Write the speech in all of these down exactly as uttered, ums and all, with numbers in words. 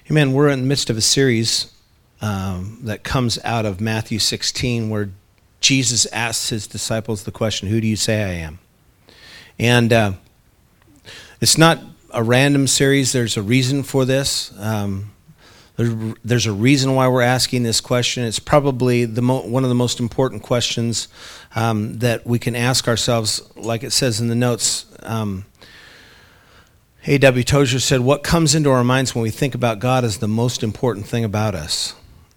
Amen. We're in the midst of a series um, that comes out of Matthew sixteen, where Jesus asks his disciples the question, "Who do you say I am?" And uh, it's not a random series. There's a reason for this. Um, there, there's a reason why we're asking this question. It's probably the mo- one of the most important questions um, that we can ask ourselves, like it says in the notes. Um, A W Tozer said, "What comes into our minds when we think about God is the most important thing about us."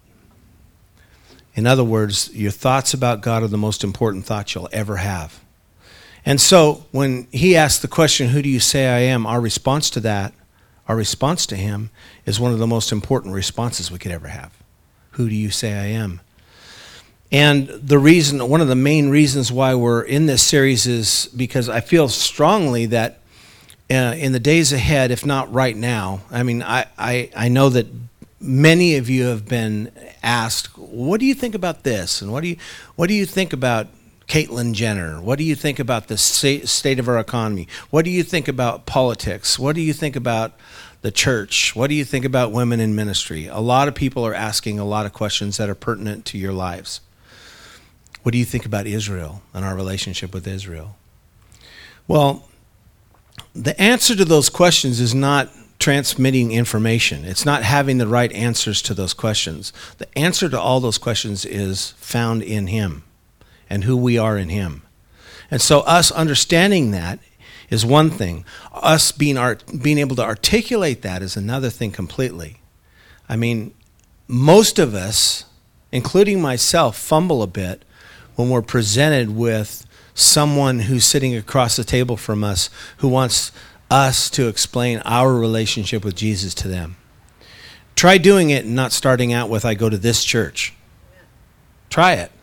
In other words, your thoughts about God are the most important thoughts you'll ever have. And so when he asked the question, "Who do you say I am?" our response to that, our response to him, is one of the most important responses we could ever have. Who do you say I am? And the reason, one of the main reasons why we're in this series is because I feel strongly that Uh, in the days ahead, if not right now, I mean, I, I, I know that many of you have been asked, what do you think about this? And what do you what do you think about Caitlyn Jenner? What do you think about the state of our economy? What do you think about politics? What do you think about the church? What do you think about women in ministry? A lot of people are asking a lot of questions that are pertinent to your lives. What do you think about Israel and our relationship with Israel? Well, the answer to those questions is not transmitting information. It's not having the right answers to those questions. The answer to all those questions is found in him and who we are in him. And so us understanding that is one thing. Us being art, being able to articulate that is another thing completely. I mean, most of us, including myself, fumble a bit when we're presented with someone who's sitting across the table from us who wants us to explain our relationship with Jesus to them. Try doing it and not starting out with, "I go to this church." Try it.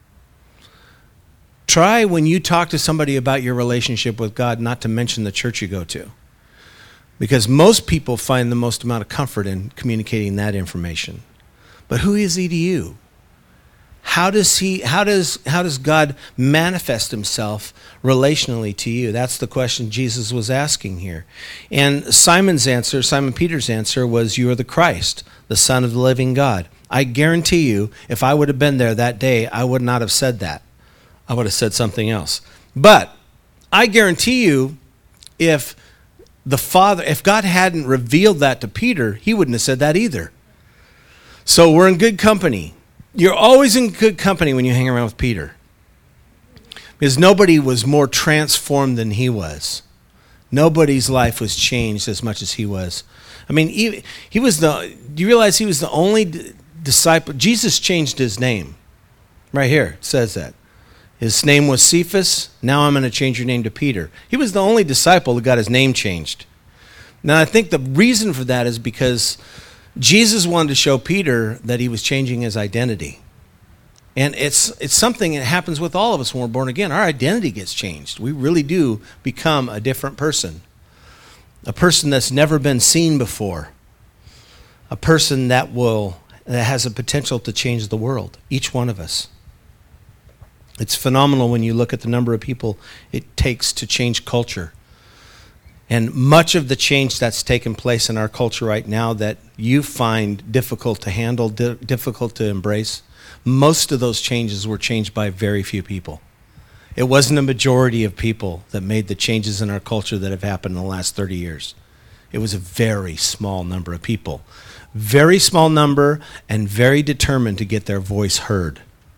Try when you talk to somebody about your relationship with God not to mention the church you go to. Because most people find the most amount of comfort in communicating that information. But who is he to you? How does he? How does how does God manifest himself relationally to you? That's the question Jesus was asking here. And Simon's answer, Simon Peter's answer was, "You are the Christ, the Son of the living God." I guarantee you, if I would have been there that day, I would not have said that. I would have said something else. But I guarantee you, if the Father, if God hadn't revealed that to Peter, he wouldn't have said that either. So we're in good company. You're always in good company when you hang around with Peter, because nobody was more transformed than he was. Nobody's life was changed as much as he was. I mean, he, he was the, do you realize he was the only d- disciple? Jesus changed his name. Right here, it says that. His name was Cephas. Now I'm going to change your name to Peter. He was the only disciple that got his name changed. Now, I think the reason for that is because Jesus wanted to show Peter that he was changing his identity. And it's it's something that happens with all of us when we're born again. Our identity gets changed. We really do become a different person. A person that's never been seen before. A person that will that has a potential to change the world. Each one of us. It's phenomenal when you look at the number of people it takes to change culture. And much of the change that's taken place in our culture right now that you find difficult to handle, di- difficult to embrace, most of those changes were changed by very few people. It wasn't a majority of people that made the changes in our culture that have happened in the last thirty years. It was a very small number of people. Very small number and very determined to get their voice heard.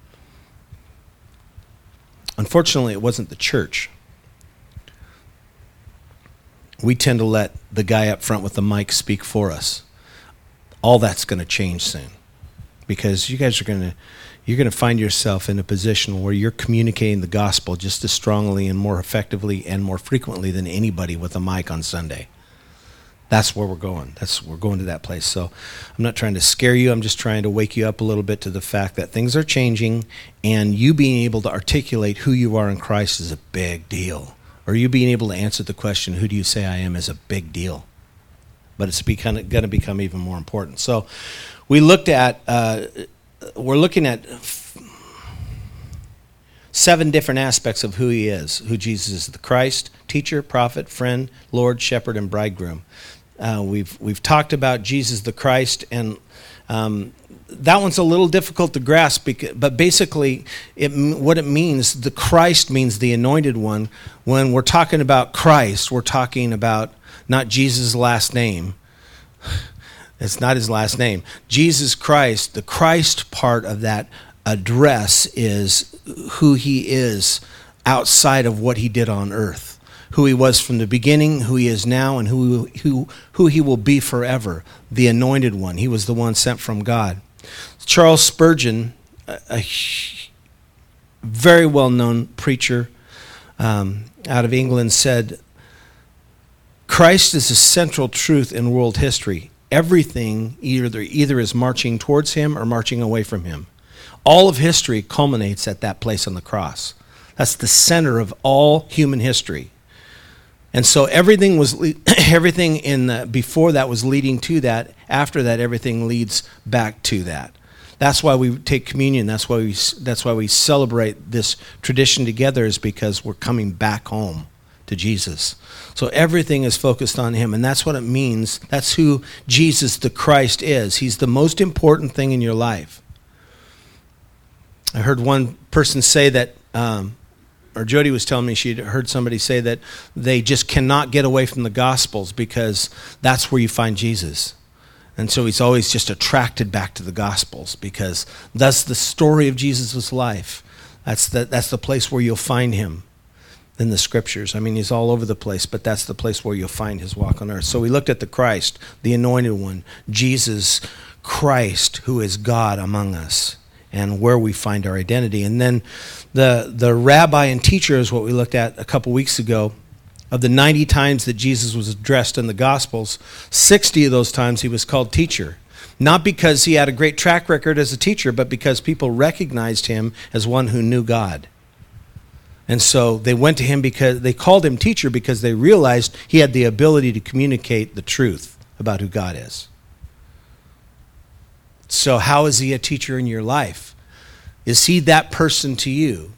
Unfortunately, it wasn't the church. We tend to let the guy up front with the mic speak for us. All that's going to change soon, because you guys are going to, you're going to find yourself in a position where you're communicating the gospel just as strongly and more effectively and more frequently than anybody with a mic on Sunday. That's where we're going. That's we're going to that place. So I'm not trying to scare you. I'm just trying to wake you up a little bit to the fact that things are changing, and you being able to articulate who you are in Christ is a big deal. Or you being able to answer the question, "Who do you say I am?" is a big deal. But it's going to become even more important. So we looked at, uh, we're looking at f- seven different aspects of who he is, who Jesus is: the Christ, teacher, prophet, friend, Lord, shepherd, and bridegroom. Uh, we've we've talked about Jesus the Christ, and um, that one's a little difficult to grasp. Because, but basically, it, what it means, the Christ means the anointed one. When we're talking about Christ, we're talking about not Jesus' last name. It's not his last name. Jesus Christ, the Christ part of that address is who he is outside of what he did on earth. Who he was from the beginning, who he is now, and who, who, who he will be forever. The anointed one. He was the one sent from God. Charles Spurgeon, a, a very well-known preacher um, out of England, said, Christ is a central truth in world history. Everything either, either is marching towards him or marching away from him. All of history culminates at that place on the cross. That's the center of all human history. And so everything was everything in the, before that was leading to that. After that, everything leads back to that. That's why we take communion. That's why we that's why we celebrate this tradition together, is because we're coming back home to Jesus. So everything is focused on him, and that's what it means. That's who Jesus the Christ is. He's the most important thing in your life. I heard one person say that, um, or Jody was telling me she'd heard somebody say that they just cannot get away from the Gospels because that's where you find Jesus. And so he's always just attracted back to the Gospels because that's the story of Jesus' life. That's the, that's the place where you'll find him in the Scriptures. I mean, he's all over the place, but that's the place where you'll find his walk on earth. So we looked at the Christ, the anointed one, Jesus Christ, who is God among us, and where we find our identity. And then the the rabbi and teacher is what we looked at a couple weeks ago. Of the ninety times that Jesus was addressed in the Gospels, sixty of those times he was called teacher. Not because he had a great track record as a teacher, but because people recognized him as one who knew God. And so they went to him because they called him teacher because they realized he had the ability to communicate the truth about who God is. So how is he a teacher in your life? Is he that person to you?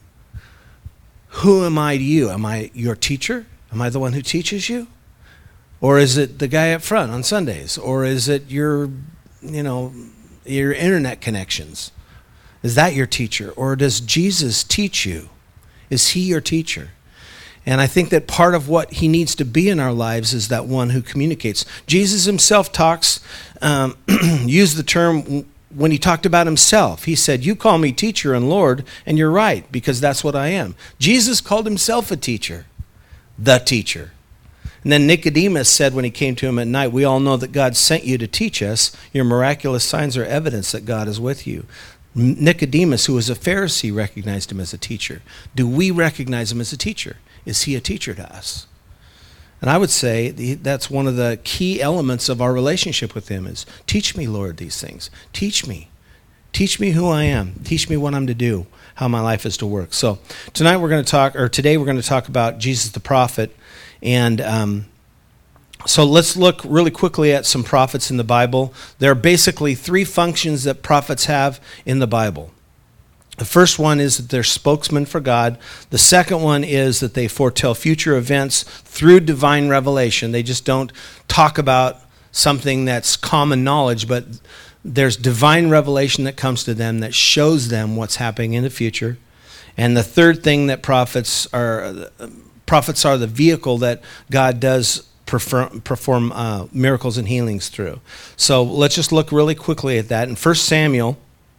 Who am I to you? Am I your teacher? Am I the one who teaches you? Or is it the guy up front on Sundays? Or is it your, you know, your internet connections? Is that your teacher? Or does Jesus teach you? Is he your teacher? And I think that part of what he needs to be in our lives is that one who communicates. Jesus himself talks, um, used the term when he talked about himself. He said, you call me teacher and Lord, and you're right, because that's what I am. Jesus called himself a teacher, the teacher. And then Nicodemus said when he came to him at night, we all know that God sent you to teach us. Your miraculous signs are evidence that God is with you. Nicodemus, who was a Pharisee, recognized him as a teacher. Do we recognize him as a teacher? Is he a teacher to us? And I would say that's one of the key elements of our relationship with him is, teach me, Lord, these things. Teach me. Teach me who I am. Teach me what I'm to do, how my life is to work. So tonight we're going to talk, or today we're going to talk about Jesus the prophet. And um, so let's look really quickly at some prophets in the Bible. There are basically three functions that prophets have in the Bible. The first one is that they're spokesmen for God. The second one is that they foretell future events through divine revelation. They just don't talk about something that's common knowledge, but there's divine revelation that comes to them that shows them what's happening in the future. And the third thing that prophets are, prophets are the vehicle that God does perform, perform uh, miracles and healings through. So let's just look really quickly at that. In First Samuel,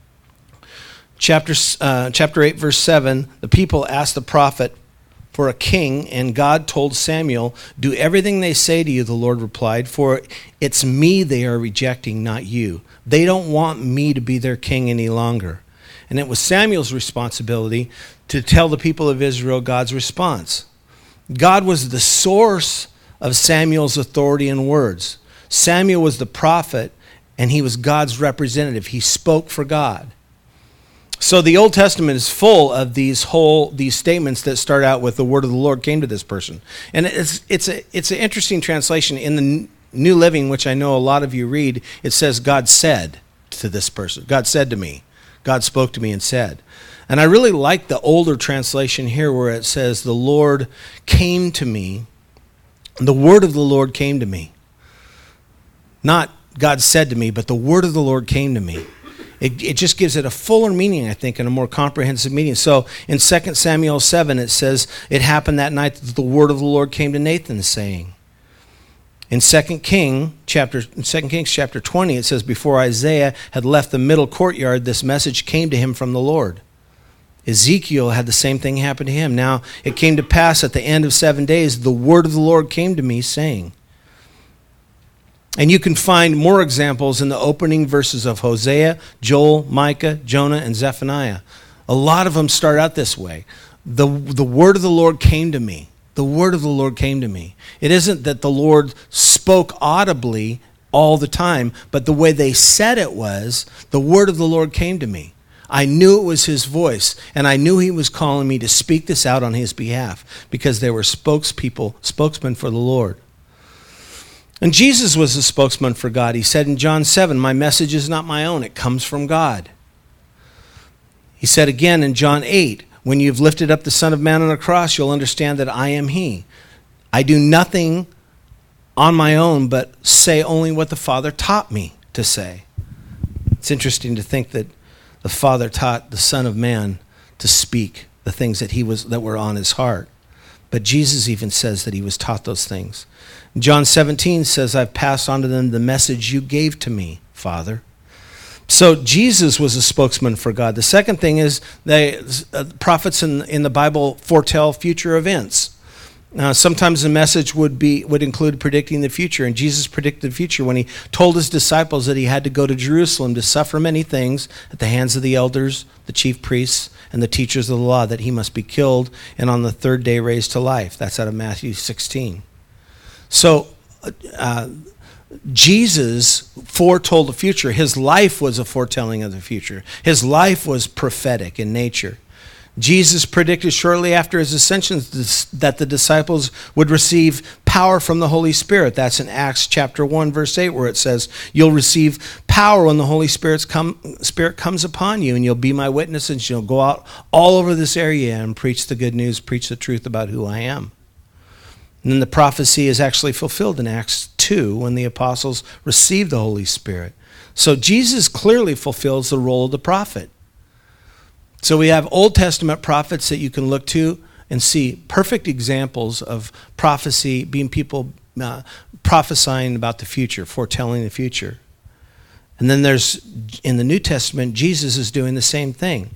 Chapter, uh, chapter eight, verse seven, the people asked the prophet for a king, and God told Samuel, do everything they say to you, the Lord replied, for it's me they are rejecting, not you. They don't want me to be their king any longer. And it was Samuel's responsibility to tell the people of Israel God's response. God was the source of Samuel's authority and words. Samuel was the prophet, and he was God's representative. He spoke for God. So the Old Testament is full of these whole these statements that start out with the word of the Lord came to this person. And it's it's a it's an interesting translation in the New Living, which I know a lot of you read. It says God said to this person. God said to me. God spoke to me and said. And I really like the older translation here where it says the Lord came to me. The word of the Lord came to me. Not God said to me, but the word of the Lord came to me. It, it just gives it a fuller meaning, I think, and a more comprehensive meaning. So in Second Samuel seven, it says, it happened that night that the word of the Lord came to Nathan, saying. In Second King, chapter, Second Kings chapter twenty, it says, before Isaiah had left the middle courtyard, this message came to him from the Lord. Ezekiel had the same thing happen to him. Now it came to pass at the end of seven days, the word of the Lord came to me, saying. And you can find more examples in the opening verses of Hosea, Joel, Micah, Jonah, and Zephaniah. A lot of them start out this way. The, the word of the Lord came to me. The word of the Lord came to me. It isn't that the Lord spoke audibly all the time, but the way they said it was, the word of the Lord came to me. I knew it was his voice, and I knew he was calling me to speak this out on his behalf because they were spokespeople, spokesmen for the Lord. And Jesus was a spokesman for God. He said in John seven, my message is not my own, it comes from God. He said again in John eight, when you've lifted up the Son of Man on a cross, you'll understand that I am he. I do nothing on my own, but say only what the Father taught me to say. It's interesting to think that the Father taught the Son of Man to speak the things that he was that were on his heart. But Jesus even says that he was taught those things. John seventeen says, I've passed on to them the message you gave to me, Father. So Jesus was a spokesman for God. The second thing is they, uh, prophets in, in the Bible foretell future events. Uh, sometimes the message would be would include predicting the future, and Jesus predicted the future when he told his disciples that he had to go to Jerusalem to suffer many things at the hands of the elders, the chief priests, and the teachers of the law, that he must be killed and on the third day raised to life. That's out of Matthew sixteen. So uh, Jesus foretold the future. His life was a foretelling of the future. His life was prophetic in nature. Jesus predicted shortly after his ascension that the disciples would receive power from the Holy Spirit. That's in Acts chapter one, verse eight, where it says, you'll receive power when the Holy Spirit's come, Spirit comes upon you, and you'll be my witnesses. You'll go out all over this area and preach the good news, preach the truth about who I am. And then the prophecy is actually fulfilled in Acts two when the apostles received the Holy Spirit. So Jesus clearly fulfills the role of the prophet. So we have Old Testament prophets that you can look to and see perfect examples of prophecy, being people uh, prophesying about the future, foretelling the future. And then there's, in the New Testament, Jesus is doing the same thing.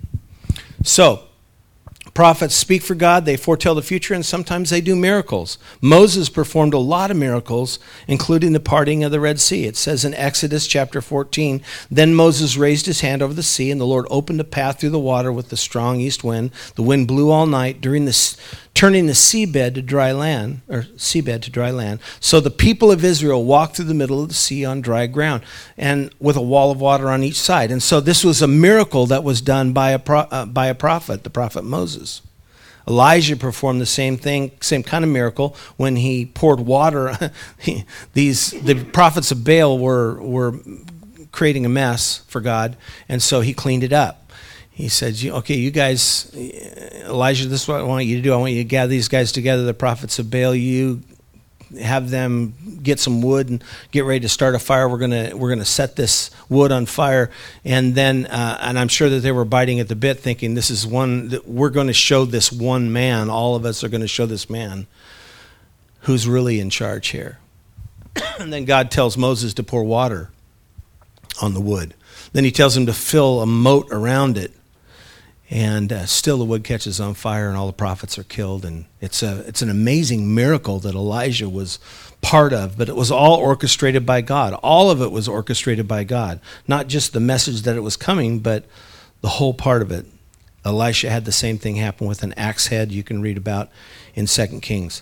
So, prophets speak for God, they foretell the future, and sometimes they do miracles. Moses performed a lot of miracles, including the parting of the Red Sea. It says in Exodus chapter fourteen, then Moses raised his hand over the sea, and the Lord opened a path through the water with the strong east wind. The wind blew all night, during the, turning the seabed to dry land, or seabed to dry land. So the people of Israel walked through the middle of the sea on dry ground, and with a wall of water on each side. And so this was a miracle that was done by a pro, uh, by a prophet, the prophet Moses. Elijah performed the same thing, same kind of miracle when he poured water. he, these the prophets of Baal were were creating a mess for God, and so he cleaned it up. He said, okay, you guys, Elijah, this is what I want you to do. I want you to gather these guys together, the prophets of Baal. You have them get some wood and get ready to start a fire. We're gonna we're gonna set this wood on fire, and then uh, and I'm sure that they were biting at the bit, thinking this is one that we're going to show this one man. All of us are going to show this man who's really in charge here. And then God tells Moses to pour water on the wood. Then he tells him to fill a moat around it. And uh, still the wood catches on fire and all the prophets are killed. And it's a it's an amazing miracle that Elijah was part of. But it was all orchestrated by God. All of it was orchestrated by God. Not just the message that it was coming, but the whole part of it. Elisha had the same thing happen with an axe head you can read about in Second Kings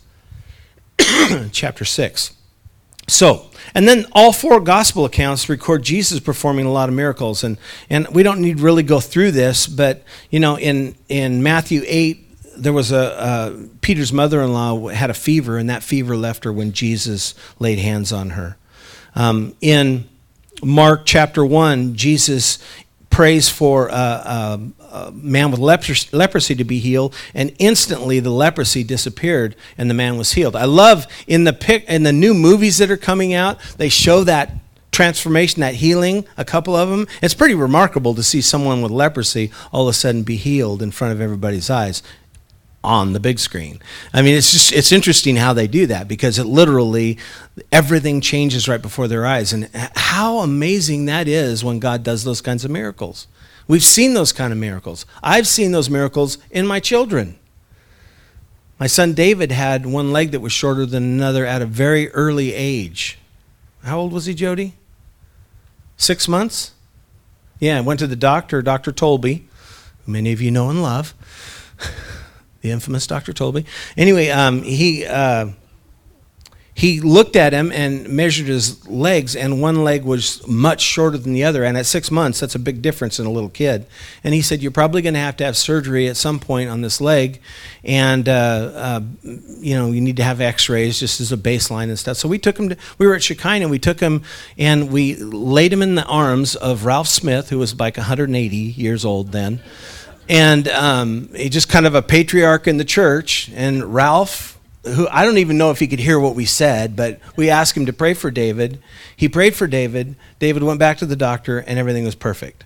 chapter six. So, and then all four gospel accounts record Jesus performing a lot of miracles. And, and we don't need to really go through this, but, you know, in, in Matthew eight, there was a, uh, Peter's mother-in-law had a fever, and that fever left her when Jesus laid hands on her. Um, in Mark chapter one, Jesus prays for a, a, a man with leprosy, leprosy to be healed, and instantly the leprosy disappeared and the man was healed. I love in the pic, in the new movies that are coming out, they show that transformation, that healing, a couple of them. It's pretty remarkable to see someone with leprosy all of a sudden be healed in front of everybody's eyes on the big screen. I mean, it's just, it's interesting how they do that, because it literally, everything changes right before their eyes. And how amazing that is when God does those kinds of miracles. We've seen those kind of miracles. I've seen those miracles in my children. My son David had one leg that was shorter than another at a very early age. How old was he, Jody? Six months? Yeah, went to the doctor, Doctor Tolby, who many of you know and love. The infamous Doctor Tolby. Anyway, um, he uh, he looked at him and measured his legs, and one leg was much shorter than the other. And at six months, that's a big difference in a little kid. And he said, you're probably going to have to have surgery at some point on this leg, and uh, uh, you know, you need to have X-rays just as a baseline and stuff. So we took him to, we were at Shekinah, we took him and we laid him in the arms of Ralph Smith, who was like one hundred eighty years old then. And um, he just kind of a patriarch in the church. And Ralph, who I don't even know if he could hear what we said, but we asked him to pray for David. He prayed for David. David went back to the doctor, and everything was perfect.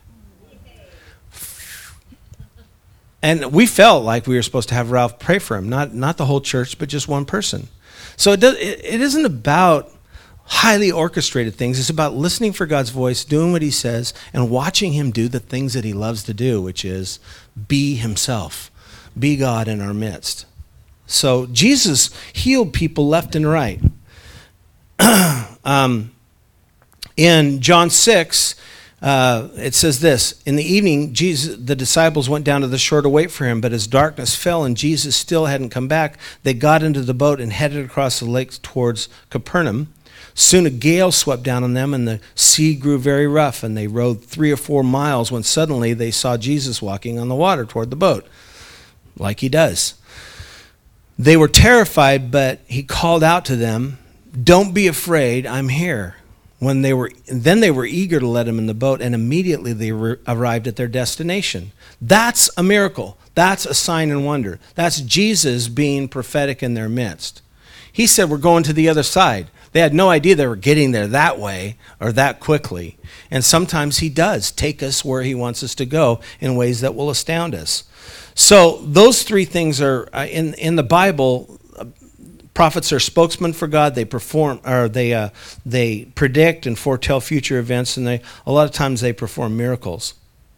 And we felt like we were supposed to have Ralph pray for him, not not the whole church, but just one person. So it, does, it, it isn't about highly orchestrated things. It's about listening for God's voice, doing what he says, and watching him do the things that he loves to do, which is be himself, be God in our midst. So Jesus healed people left and right. um, in John six, uh, it says this, in the evening, Jesus, the disciples went down to the shore to wait for him, but as darkness fell and Jesus still hadn't come back, they got into the boat and headed across the lake towards Capernaum. Soon a gale swept down on them, and the sea grew very rough, and they rowed three or four miles when suddenly they saw Jesus walking on the water toward the boat, like he does. They were terrified, but he called out to them, "Don't be afraid, I'm here." When they were, then they were eager to let him in the boat, and immediately they re- arrived at their destination. That's a miracle. That's a sign and wonder. That's Jesus being prophetic in their midst. He said, we're going to the other side. They had no idea they were getting there that way or that quickly. And sometimes he does take us where he wants us to go in ways that will astound us. So those three things are uh, in in the Bible. Uh, prophets are spokesmen for God. They perform, or they uh, they predict and foretell future events, and they a lot of times they perform miracles.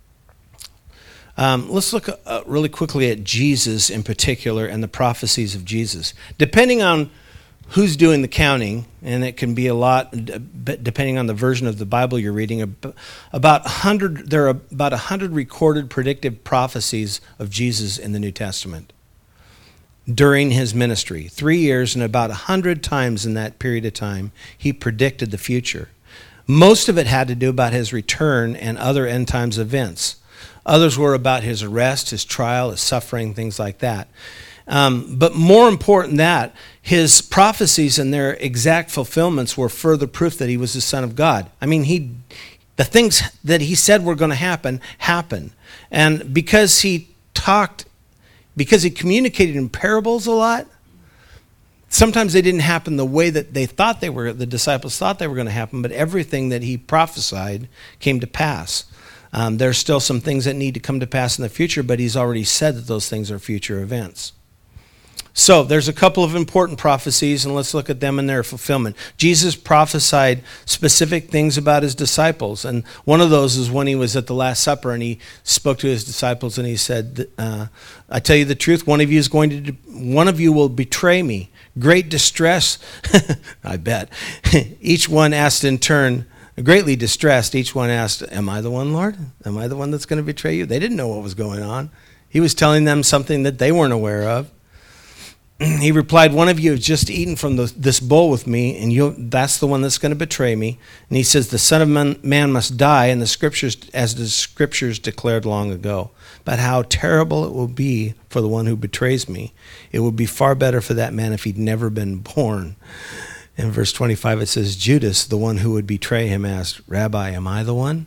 Um, let's look uh, really quickly at Jesus in particular and the prophecies of Jesus. Depending on who's doing the counting, and it can be a lot, depending on the version of the Bible you're reading, about one hundred, there are about one hundred recorded predictive prophecies of Jesus in the New Testament during his ministry. Three years and about one hundred times in that period of time, he predicted the future. Most of it had to do about his return and other end times events. Others were about his arrest, his trial, his suffering, things like that. Um, but more important than that, his prophecies and their exact fulfillments were further proof that he was the Son of God. I mean, he, the things that he said were going to happen, happened. And because he talked, because he communicated in parables a lot, sometimes they didn't happen the way that they thought they were, the disciples thought they were going to happen, but everything that he prophesied came to pass. Um, there's still some things that need to come to pass in the future, but he's already said that those things are future events. So there's a couple of important prophecies, and let's look at them and their fulfillment. Jesus prophesied specific things about his disciples, and one of those is when he was at the Last Supper, and he spoke to his disciples, and he said, uh, "I tell you the truth, one of you is going to, one of you will betray me. Great distress," I bet. Each one asked in turn, greatly distressed, each one asked, "Am I the one, Lord? Am I the one that's going to betray you?" They didn't know what was going on. He was telling them something that they weren't aware of. He replied, "One of you has just eaten from the, this bowl with me, and you that's the one that's going to betray me." And he says, "The Son of Man, man must die, and the scriptures, as the scriptures declared long ago. But how terrible it will be for the one who betrays me. It would be far better for that man if he'd never been born." In verse twenty-five, it says, Judas, the one who would betray him, asked, "Rabbi, am I the one?"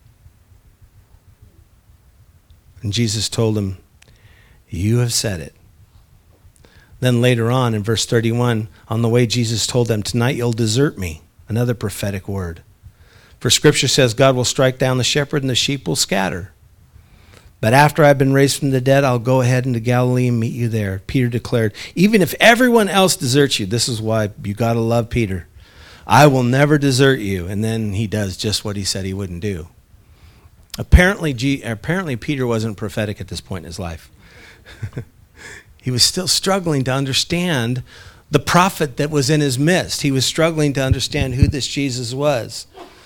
And Jesus told him, "You have said it." Then later on in verse thirty-one, on the way Jesus told them, "Tonight you'll desert me." Another prophetic word. For Scripture says God will strike down the shepherd and the sheep will scatter. But after I've been raised from the dead, I'll go ahead into Galilee and meet you there. Peter declared, even if everyone else deserts you, this is why you got to love Peter. I will never desert you. And then he does just what he said he wouldn't do. Apparently, G- apparently Peter wasn't prophetic at this point in his life. He was still struggling to understand the prophet that was in his midst. He was struggling to understand who this Jesus was.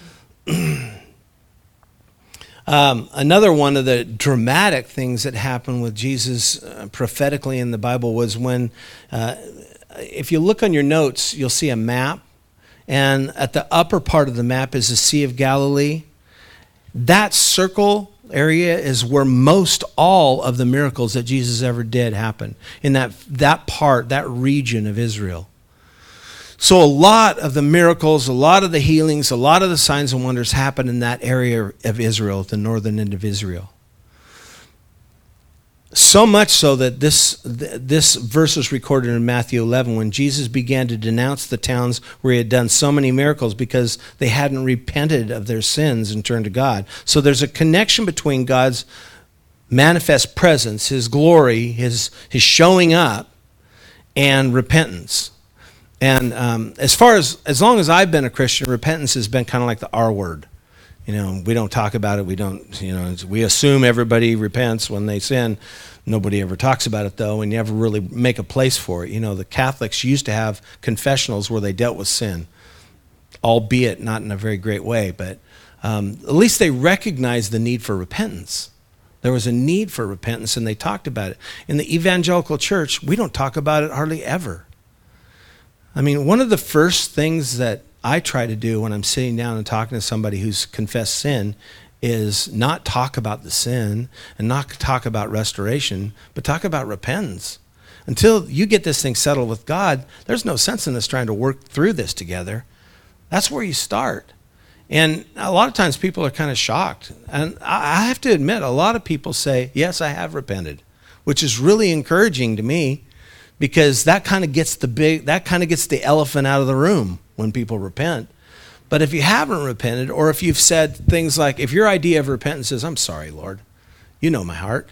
um, another one of the dramatic things that happened with Jesus uh, prophetically in the Bible was when, uh, if you look on your notes, you'll see a map. And at the upper part of the map is the Sea of Galilee. That circle area is where most all of the miracles that Jesus ever did happen, in that that part, that region of Israel. So a lot of the miracles, a lot of the healings, a lot of the signs and wonders happened in that area of Israel, at the northern end of Israel. So much so that this this verse is recorded in Matthew eleven when Jesus began to denounce the towns where he had done so many miracles because they hadn't repented of their sins and turned to God. So there's a connection between God's manifest presence, his glory, his his showing up, and repentance. And um, as far as as long as I've been a Christian, repentance has been kind of like the R word. You know, we don't talk about it. We don't, you know, we assume everybody repents when they sin. Nobody ever talks about it, though, and you never really make a place for it. You know, the Catholics used to have confessionals where they dealt with sin, albeit not in a very great way, but um, at least they recognized the need for repentance. There was a need for repentance, and they talked about it. In the evangelical church, we don't talk about it hardly ever. I mean, one of the first things that I try to do when I'm sitting down and talking to somebody who's confessed sin is not talk about the sin and not talk about restoration, but talk about repentance. Until you get this thing settled with God, there's no sense in us trying to work through this together. That's where you start. And a lot of times people are kind of shocked. And I have to admit, a lot of people say, yes, I have repented, which is really encouraging to me because that kind of gets the big, that kind of gets the elephant out of the room when people repent. But if you haven't repented, or if you've said things like, if your idea of repentance is, I'm sorry, Lord, you know my heart.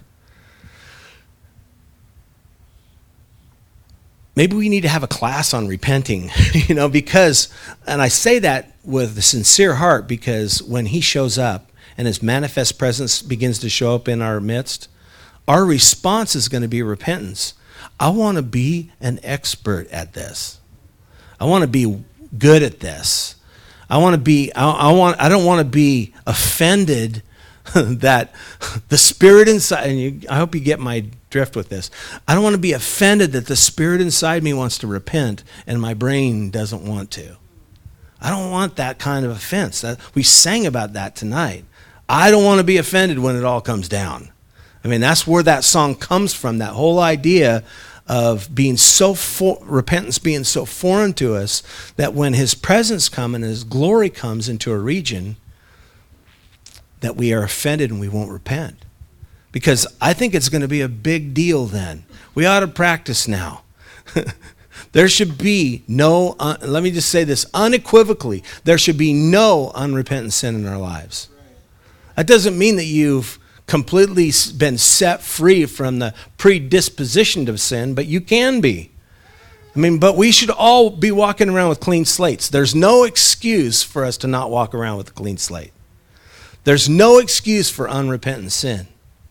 Maybe we need to have a class on repenting, you know, because, and I say that with a sincere heart, because when he shows up and his manifest presence begins to show up in our midst, our response is going to be repentance. I want to be an expert at this. I want to be good at this. I want to be, I, I want, I don't want to be offended that the spirit inside, and you, I hope you get my drift with this. I don't want to be offended that the spirit inside me wants to repent and my brain doesn't want to. I don't want that kind of offense. That, we sang about that tonight. I don't want to be offended when it all comes down. I mean, that's where that song comes from, that whole idea of being so for, repentance being so foreign to us that when his presence comes and his glory comes into a region, that we are offended and we won't repent. Because I think it's going to be a big deal then. We ought to practice now. There should be no, uh, let me just say this unequivocally, there should be no unrepentant sin in our lives. That doesn't mean that you've completely been set free from the predisposition of sin, but you can be. I mean, but we should all be walking around with clean slates. There's no excuse for us to not walk around with a clean slate. There's no excuse for unrepentant sin.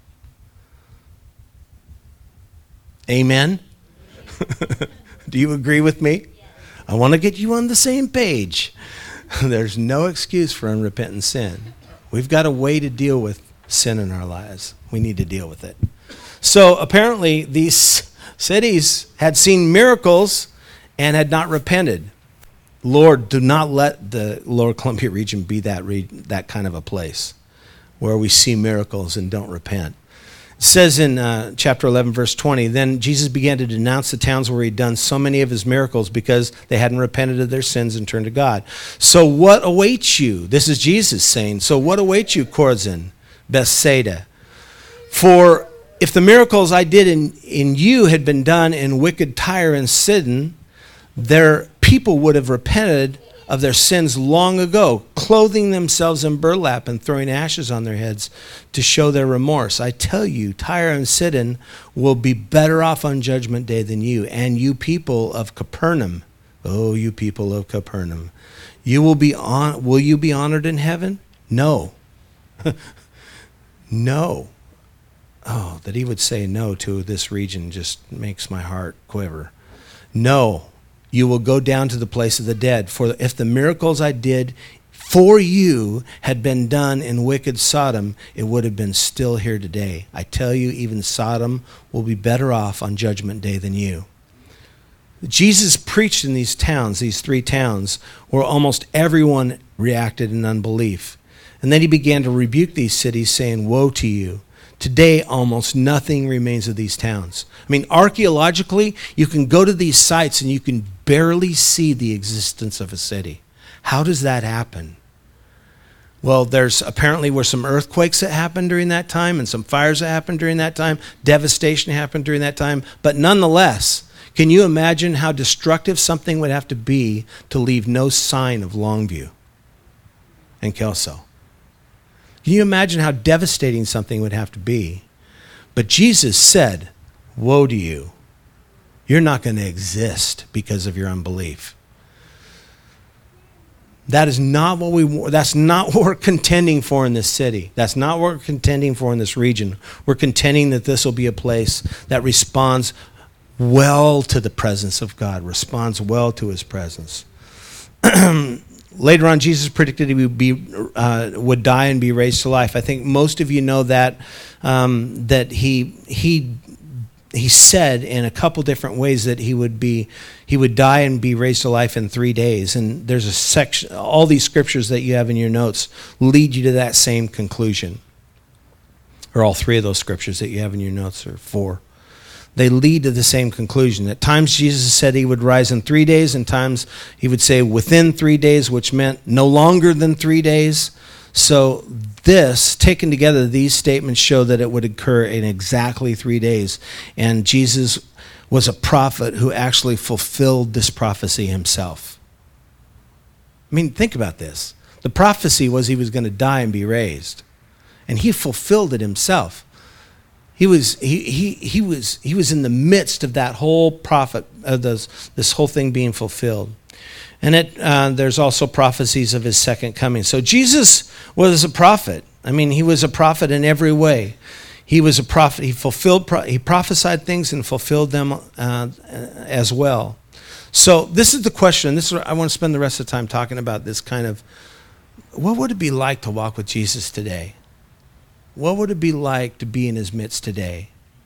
Amen? Do you agree with me? I want to get you on the same page. There's no excuse for unrepentant sin. We've got a way to deal with sin in our lives. We need to deal with it. So apparently these cities had seen miracles and had not repented. Lord, do not let the Lower Columbia region be that re- that kind of a place where we see miracles and don't repent. It says in uh, chapter eleven, verse twenty, then Jesus began to denounce the towns where he'd done so many of his miracles because they hadn't repented of their sins and turned to God. So what awaits you? This is Jesus saying, so what awaits you, Chorazin, Bethsaida? For if the miracles I did in, in you had been done in wicked Tyre and Sidon, their people would have repented of their sins long ago, clothing themselves in burlap and throwing ashes on their heads to show their remorse. I tell you, Tyre and Sidon will be better off on Judgment Day than you, and you people of Capernaum. Oh, you people of Capernaum. You will be on, will you be honored in heaven? No. No. Oh, that he would say no to this region just makes my heart quiver. No. You will go down to the place of the dead. For if the miracles I did for you had been done in wicked Sodom, it would have been still here today. I tell you, even Sodom will be better off on Judgment Day than you. Jesus preached in these towns, these three towns, where almost everyone reacted in unbelief. And then he began to rebuke these cities, saying, woe to you. Today, almost nothing remains of these towns. I mean, archaeologically, you can go to these sites and you can barely see the existence of a city. How does that happen? Well, there's apparently were some earthquakes that happened during that time and some fires that happened during that time. Devastation happened during that time. But nonetheless, can you imagine how destructive something would have to be to leave no sign of Longview and Kelso? Can you imagine how devastating something would have to be? But Jesus said, woe to you. You're not going to exist because of your unbelief. That is not what we that's not what we're contending for in this city. That's not what we're contending for in this region. We're contending that this will be a place that responds well to the presence of God, responds well to his presence. Later on, Jesus predicted he would be uh, would die and be raised to life. I think most of you know that um, that he he he said in a couple different ways that he would be he would die and be raised to life in three days. And there's a section. All these scriptures that you have in your notes lead you to that same conclusion, or all three of those scriptures that you have in your notes, or four. They lead to the same conclusion. At times Jesus said he would rise in three days, and times he would say within three days, which meant no longer than three days. So this, taken together, these statements show that it would occur in exactly three days. And Jesus was a prophet who actually fulfilled this prophecy himself. I mean, think about this. The prophecy was he was going to die and be raised, and he fulfilled it himself. He was he he he was he was in the midst of that whole prophet of this this whole thing being fulfilled, and it uh, there's also prophecies of his second coming. So Jesus was a prophet. I mean, he was a prophet in every way. He was a prophet. He fulfilled. He prophesied things and fulfilled them uh, as well. So this is the question. This is what I want to spend the rest of the time talking about. This kind of, what would it be like to walk with Jesus today? What would it be like to be in his midst today?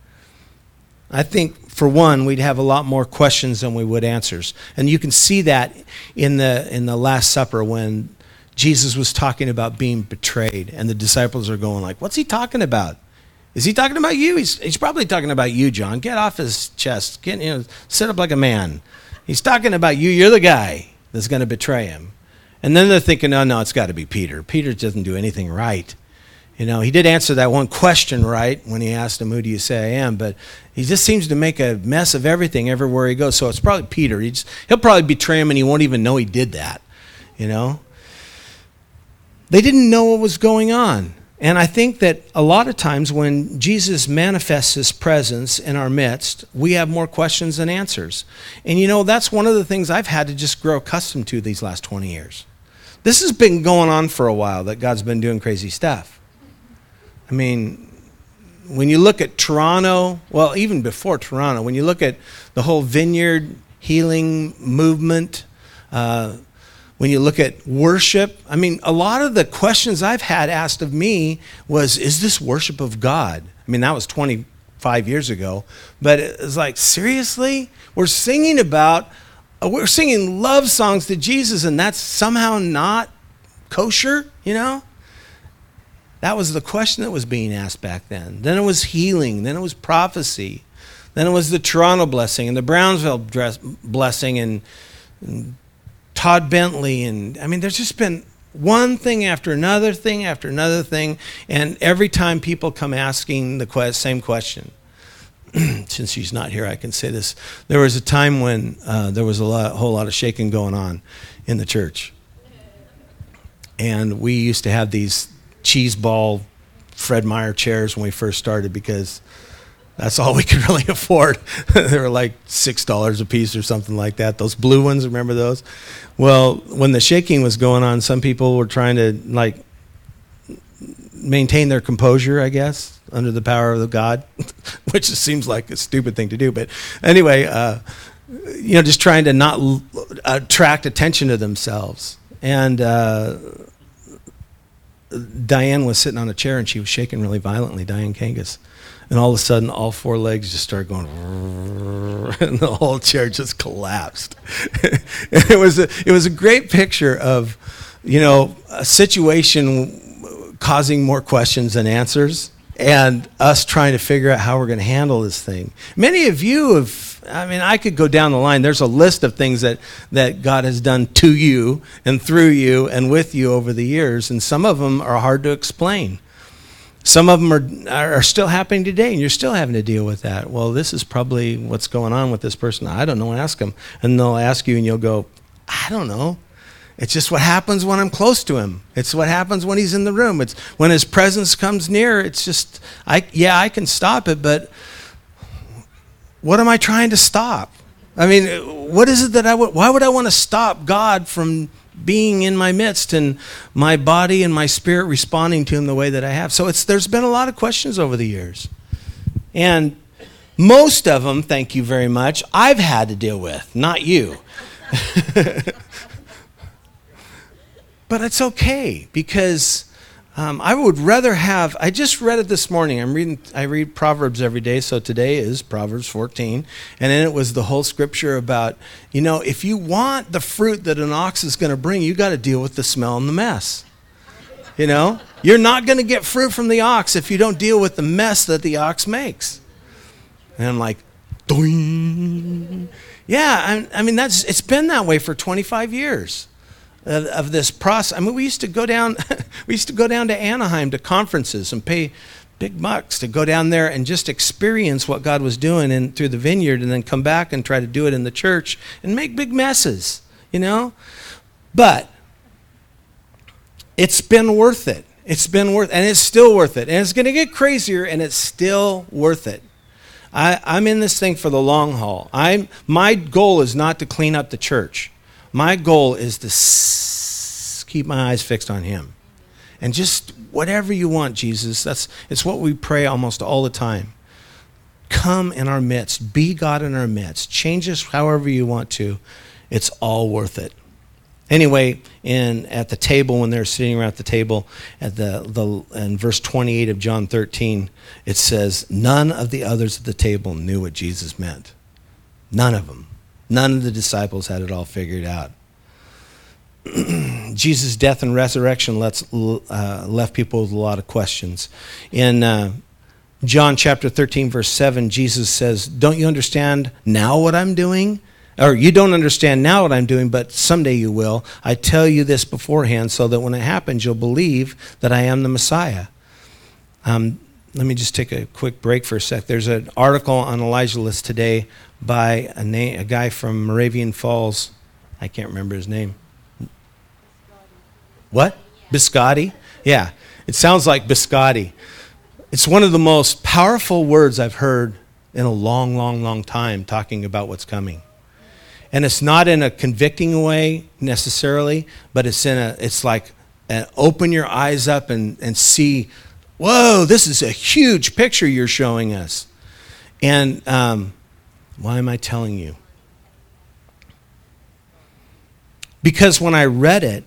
I think, for one, we'd have a lot more questions than we would answers. And you can see that in the in the Last Supper when Jesus was talking about being betrayed, and the disciples are going like, what's he talking about? Is he talking about you? He's, he's probably talking about you, John. Get off his chest. Get, you know, sit up like a man. He's talking about you. You're the guy that's going to betray him. And then they're thinking, oh, no, it's got to be Peter. Peter doesn't do anything right. You know, he did answer that one question right when he asked him, who do you say I am? But he just seems to make a mess of everything everywhere he goes. So it's probably Peter. He just, he'll probably betray him and he won't even know he did that, you know. They didn't know what was going on. And I think that a lot of times when Jesus manifests his presence in our midst, we have more questions than answers. And you know, that's one of the things I've had to just grow accustomed to these last twenty years. This has been going on for a while, that God's been doing crazy stuff. I mean, when you look at Toronto, well, even before Toronto, when you look at the whole vineyard healing movement, uh, when you look at worship, I mean, a lot of the questions I've had asked of me was, is this worship of God? I mean, that was twenty-five years ago. But it's like, seriously? We're singing about, we're singing love songs to Jesus, and that's somehow not kosher, you know? That was the question that was being asked back then. Then it was healing. Then it was prophecy. Then it was the Toronto blessing and the Brownsville dress blessing and, and Todd Bentley. And I mean, there's just been one thing after another thing after another thing. And every time people come asking the que- same question. since she's not here, I can say this. There was a time when uh, there was a lot, whole lot of shaking going on in the church. And we used to have these cheese ball Fred Meyer chairs when we first started because that's all we could really afford. They were like six dollars a piece or something like that. Those blue ones, remember those? Well, when the shaking was going on, some people were trying to like maintain their composure, I guess, under the power of the God, which seems like a stupid thing to do. But anyway, uh, you know, just trying to not l- attract attention to themselves. And uh, Diane was sitting on a chair and she was shaking really violently, Diane Kangas. And all of a sudden, all four legs just started going, and the whole chair just collapsed. it was a, it was a great picture of, you know, a situation causing more questions than answers, and us trying to figure out how we're going to handle this thing. Many of you have, I mean, I could go down the line. There's a list of things that, that God has done to you and through you and with you over the years, and some of them are hard to explain. Some of them are, are still happening today, and you're still having to deal with that. Well, this is probably what's going on with this person. I don't know, ask them. And they'll ask you, and you'll go, I don't know. It's just what happens when I'm close to him. It's what happens when he's in the room. It's when his presence comes near. It's just, I yeah, I can stop it, but what am I trying to stop? I mean, what is it that I would, why would I want to stop God from being in my midst and my body and my spirit responding to him the way that I have? So it's there's been a lot of questions over the years. And most of them, thank you very much, I've had to deal with, not you. But it's okay, because um, I would rather have, I just read it this morning. I'm reading, I read Proverbs every day, so today is Proverbs fourteen. And then it was the whole scripture about, you know, if you want the fruit that an ox is going to bring, you got to deal with the smell and the mess. You know, you're not going to get fruit from the ox if you don't deal with the mess that the ox makes. And I'm like, doing. Yeah, I, I mean, that's it's been that way for twenty-five years. Of, of this process. I mean, we used to go down, we used to go down to Anaheim to conferences and pay big bucks to go down there and just experience what God was doing in through the vineyard, and then come back and try to do it in the church and make big messes, you know? But it's been worth it. It's been worth, and it's still worth it. And it's going to get crazier, and it's still worth it. I, I'm in this thing for the long haul. I'm my goal is not to clean up the church. My goal is to s- keep my eyes fixed on him. And just whatever you want, Jesus, that's it's what we pray almost all the time. Come in our midst. Be God in our midst. Change us however you want to. It's all worth it. Anyway, in at the table, when they're sitting around the table, at the, the in verse twenty-eight of John thirteen, it says, none of the others at the table knew what Jesus meant. None of them. None of the disciples had it all figured out. Jesus' death and resurrection lets, uh, left people with a lot of questions. In uh, John chapter thirteen, verse seven, Jesus says, don't you understand now what I'm doing? Or you don't understand now what I'm doing, but someday you will. I tell you this beforehand so that when it happens, you'll believe that I am the Messiah. Um, let me just take a quick break for a sec. There's an article on Elijah List today by a, na- a guy from Moravian Falls. I can't remember his name. What? Biscotti? Yeah, it sounds like Biscotti. It's one of the most powerful words I've heard in a long, long, long time talking about what's coming. And it's not in a convicting way necessarily, but it's in a, it's like uh, open your eyes up and, and see, whoa, this is a huge picture you're showing us. And um, why am I telling you? Because when I read it,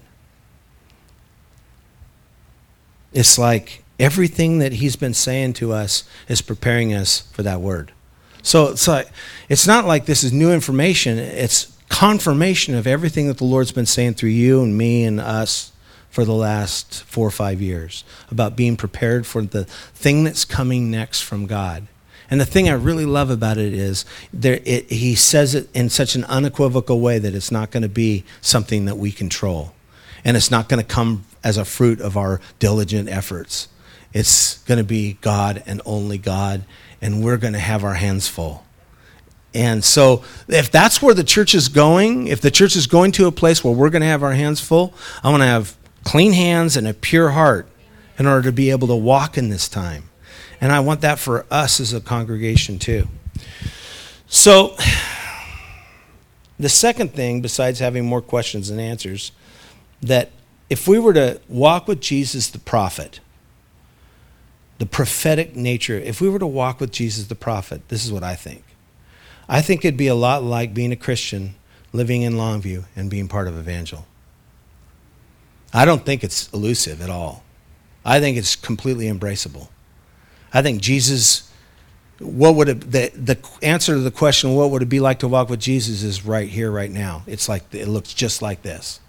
it's like everything that he's been saying to us is preparing us for that word. So it's like, it's not like this is new information. It's confirmation of everything that the Lord's been saying through you and me and us for the last four or five years about being prepared for the thing that's coming next from God. And the thing I really love about it is there, it, he says it in such an unequivocal way that it's not going to be something that we control. And it's not going to come as a fruit of our diligent efforts. It's going to be God and only God. and we're going to have our hands full. And so if that's where the church is going, if the church is going to a place where we're going to have our hands full, I want to have clean hands and a pure heart in order to be able to walk in this time. And I want that for us as a congregation too. So the second thing, besides having more questions than answers, that if we were to walk with Jesus the prophet, the prophetic nature, if we were to walk with Jesus the prophet, this is what I think. I think it'd be a lot like being a Christian, living in Longview, and being part of Evangel. I don't think it's elusive at all. I think it's completely embraceable. I think Jesus, what would it, the, the answer to the question, what would it be like to walk with Jesus, is right here, right now. It's like, it looks just like this.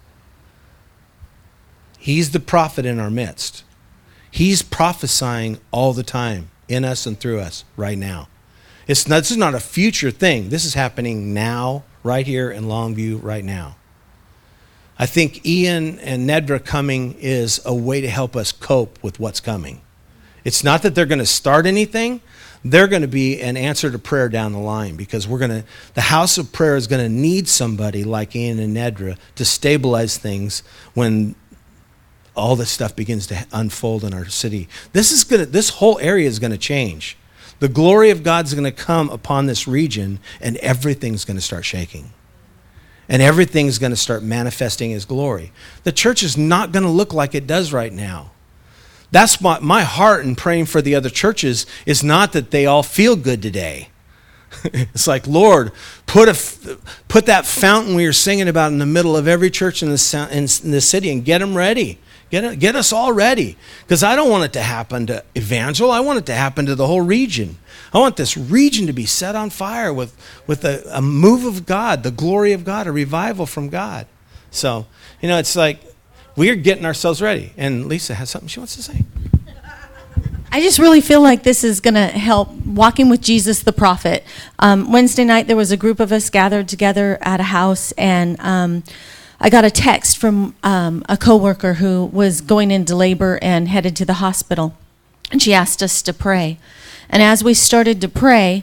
He's the prophet in our midst. He's prophesying all the time in us and through us right now. It's not, this is not a future thing. This is happening now, right here in Longview, right now. I think Ian and Nedra coming is a way to help us cope with what's coming. It's not that they're going to start anything. They're going to be an answer to prayer down the line, because we're going to, the house of prayer is going to need somebody like Ian and Nedra to stabilize things when all this stuff begins to unfold in our city. This is going to, this whole area is going to change. The glory of God's going to come upon this region, and everything's going to start shaking. And everything's going to start manifesting His glory. The church is not going to look like it does right now. That's my, my heart in praying for the other churches, is not that they all feel good today. It's like, Lord, put a, put that fountain we were singing about in the middle of every church in the, in the city, and get them ready. Get, get us all ready. Because I don't want it to happen to Evangel. I want it to happen to the whole region. I want this region to be set on fire with, with a, a move of God, the glory of God, a revival from God. So, you know, it's like we're getting ourselves ready. And Lisa has something she wants to say. I just really feel like this is going to help walking with Jesus the prophet. Um, Wednesday night, there was a group of us gathered together at a house, and um, I got a text from um, a coworker who was going into labor and headed to the hospital, and she asked us to pray. And as we started to pray,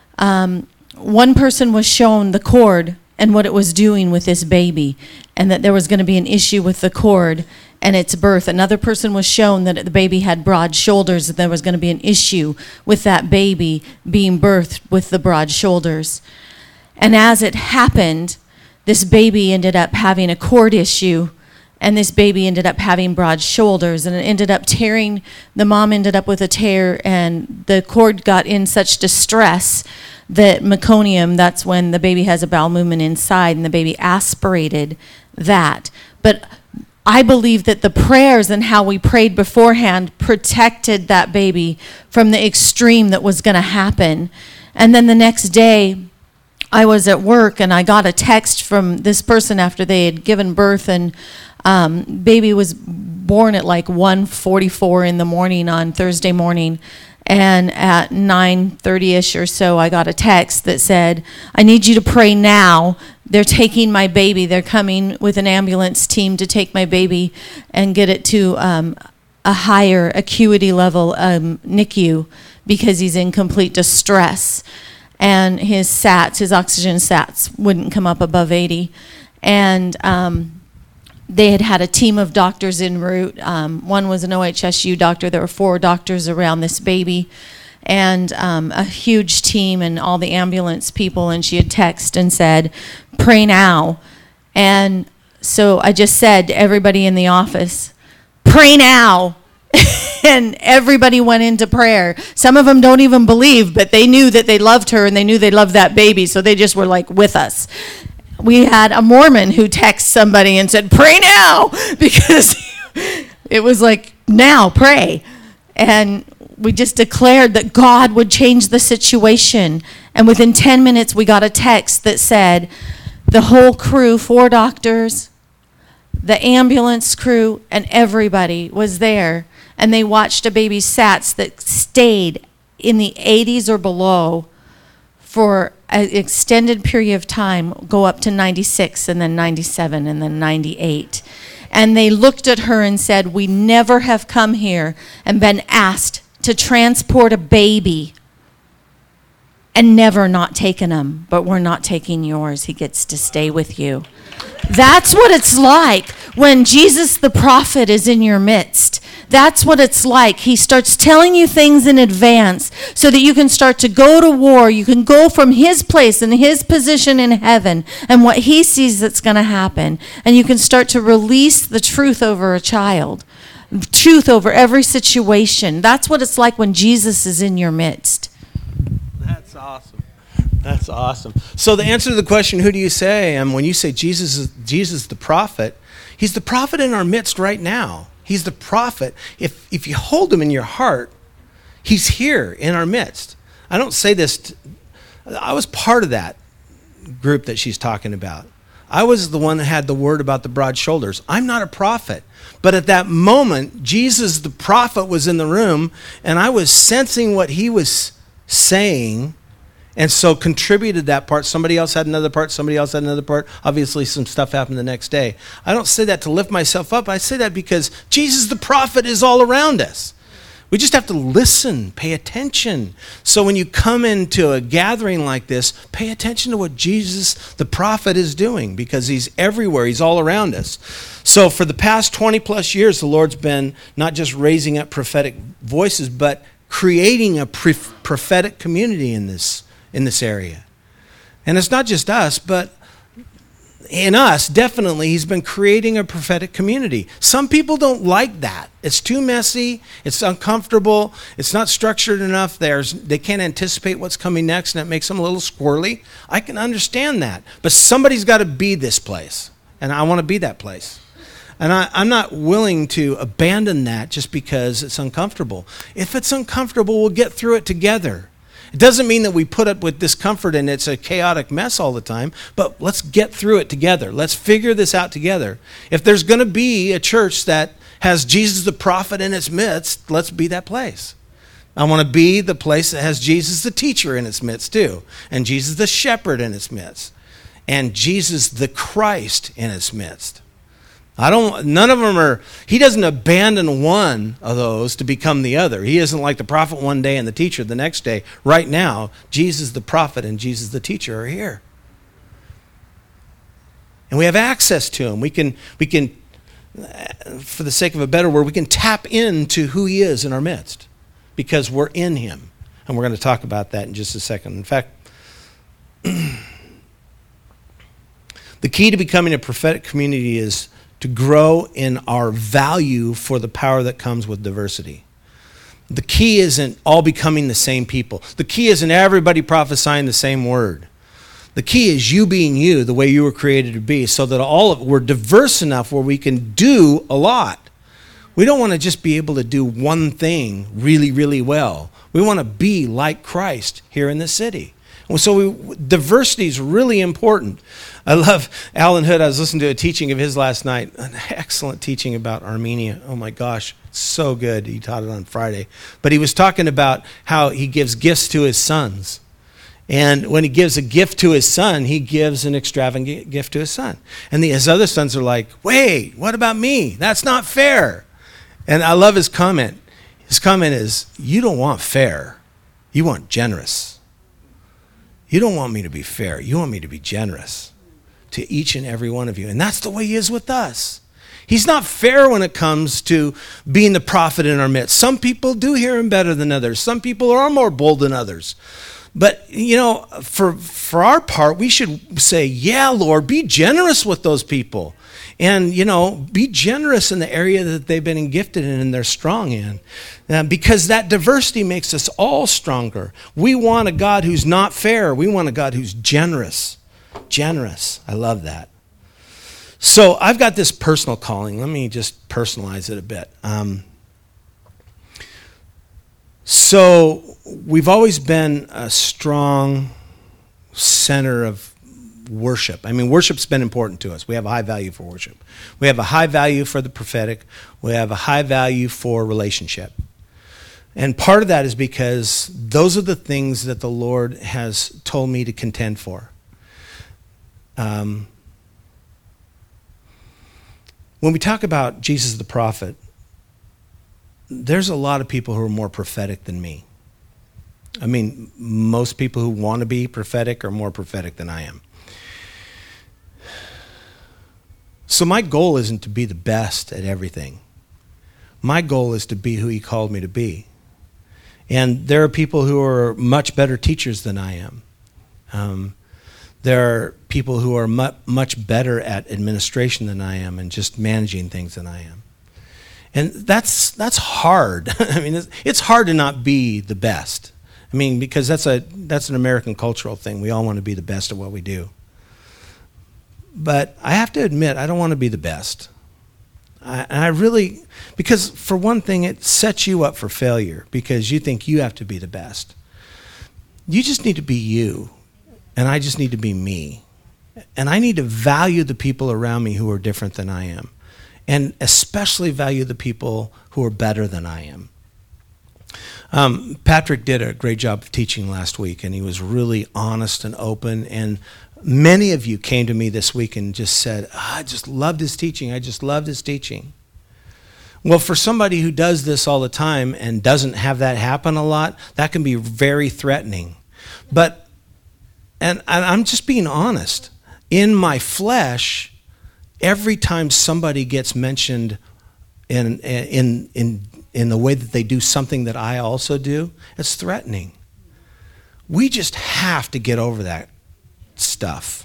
um, one person was shown the cord and what it was doing with this baby, and that there was going to be an issue with the cord and its birth. Another person was shown that the baby had broad shoulders, and there was going to be an issue with that baby being birthed with the broad shoulders. And as it happened, this baby ended up having a cord issue, and this baby ended up having broad shoulders, and it ended up tearing, the mom ended up with a tear, and the cord got in such distress that meconium, that's when the baby has a bowel movement inside, and the baby aspirated that. But I believe that the prayers and how we prayed beforehand protected that baby from the extreme that was going to happen. And then the next day, I was at work, and I got a text from this person after they had given birth, and um, baby was born at like one forty-four in the morning on Thursday morning. And at nine thirty-ish or so, I got a text that said, I need you to pray now. They're taking my baby. They're coming with an ambulance team to take my baby and get it to um, a higher acuity level um, N I C U, because he's in complete distress. And his sats, his oxygen sats, wouldn't come up above eighty. And um, they had had a team of doctors en route. Um, one was an O H S U doctor. There were four doctors around this baby, and um, a huge team and all the ambulance people. And she had texted and said, pray now. And so I just said to everybody in the office, pray now. And everybody went into prayer. Some of them don't even believe, but they knew that they loved her, and they knew they loved that baby, so they just were like with us. We had a Mormon who texted somebody and said, pray now, because it was like, now, pray. And we just declared that God would change the situation. And within ten minutes, we got a text that said, the whole crew, four doctors, the ambulance crew, and everybody was there. And they watched a baby's sats that stayed in the eighties or below for an extended period of time, go up to ninety-six, and then ninety-seven, and then ninety-eight. And they looked at her and said, we never have come here and been asked to transport a baby and never not taken them, but we're not taking yours. He gets to stay with you. That's what it's like when Jesus the prophet is in your midst. That's what it's like. He starts telling you things in advance so that you can start to go to war. You can go from his place and his position in heaven and what he sees that's going to happen. And you can start to release the truth over a child, truth over every situation. That's what it's like when Jesus is in your midst. That's awesome. That's awesome. So the answer to the question, who do you say? And when you say Jesus is Jesus the prophet, he's the prophet in our midst right now. He's the prophet. If if you hold him in your heart, he's here in our midst. I don't say this, to, I was part of that group that she's talking about. I was the one that had the word about the broad shoulders. I'm not a prophet. But at that moment, Jesus the prophet was in the room, and I was sensing what he was saying, and so contributed that part. Somebody else had another part. Somebody else had another part. Obviously, some stuff happened the next day. I don't say that to lift myself up. I say that because Jesus the prophet is all around us. We just have to listen, pay attention. So when you come into a gathering like this, pay attention to what Jesus the prophet is doing, because he's everywhere. He's all around us. So for the past twenty plus years, the Lord's been not just raising up prophetic voices, but creating a pre- prophetic community in this in this area. And it's not just us, but in us, definitely, he's been creating a prophetic community. Some people don't like that. It's too messy. It's uncomfortable. It's not structured enough. There's, they can't anticipate what's coming next, and it makes them a little squirrely. I can understand that. But somebody's got to be this place, and I want to be that place. And I, I'm not willing to abandon that just because it's uncomfortable. If it's uncomfortable, we'll get through it together. It doesn't mean that we put up with discomfort and it's a chaotic mess all the time, but let's get through it together. Let's figure this out together. If there's going to be a church that has Jesus the prophet in its midst, let's be that place. I want to be the place that has Jesus the teacher in its midst too, and Jesus the shepherd in its midst, and Jesus the Christ in its midst. I don't, none of them are, he doesn't abandon one of those to become the other. He isn't like the prophet one day and the teacher the next day. Right now, Jesus the prophet and Jesus the teacher are here. And we have access to him. We can, we can, for the sake of a better word, we can tap into who he is in our midst because we're in him. And we're going to talk about that in just a second. In fact, the key to becoming a prophetic community is to grow in our value for the power that comes with diversity. The key isn't all becoming the same people. The key isn't everybody prophesying the same word. The key is you being you, the way you were created to be, so that all of we're diverse enough where we can do a lot. We don't want to just be able to do one thing really, really well. We want to be like Christ here in this city. So we, diversity is really important. I love Alan Hood. I was listening to a teaching of his last night, an excellent teaching about Armenia. Oh my gosh, so good. He taught it on Friday. But he was talking about how he gives gifts to his sons. And when he gives a gift to his son, he gives an extravagant gift to his son. And the, his other sons are like, wait, what about me? That's not fair. And I love his comment. His comment is, you don't want fair. You want generous. You don't want me to be fair. You want me to be generous to each and every one of you. And that's the way he is with us. He's not fair when it comes to being the prophet in our midst. Some people do hear him better than others. Some people are more bold than others. But, you know, for, for our part, we should say, yeah, Lord, be generous with those people. And, you know, be generous in the area that they've been gifted in and they're strong in. Uh, because that diversity makes us all stronger. We want a God who's not fair. We want a God who's generous. Generous. I love that. So I've got this personal calling. Let me just personalize it a bit. Um, so we've always been a strong center of worship. I mean, worship's been important to us. We have a high value for worship. We have a high value for the prophetic. We have a high value for relationship. And part of that is because those are the things that the Lord has told me to contend for. Um, when we talk about Jesus the prophet, there's a lot of people who are more prophetic than me. I mean, most people who want to be prophetic are more prophetic than I am. So my goal isn't to be the best at everything. My goal is to be who he called me to be. And there are people who are much better teachers than I am. Um, there are people who are mu- much better at administration than I am and just managing things than I am. And that's that's hard. I mean, it's, it's hard to not be the best. I mean, because that's a that's an American cultural thing. We all want to be the best at what we do. But I have to admit, I don't want to be the best. I, and I really, because for one thing, it sets you up for failure because you think you have to be the best. You just need to be you, and I just need to be me. And I need to value the people around me who are different than I am, and especially value the people who are better than I am. Um, Patrick did a great job of teaching last week, and he was really honest and open. And many of you came to me this week and just said, oh, I just loved his teaching. I just loved his teaching. Well, for somebody who does this all the time and doesn't have that happen a lot, that can be very threatening. But, and I'm just being honest, in my flesh, every time somebody gets mentioned in in in in the way that they do something that I also do, it's threatening. We just have to get over that stuff.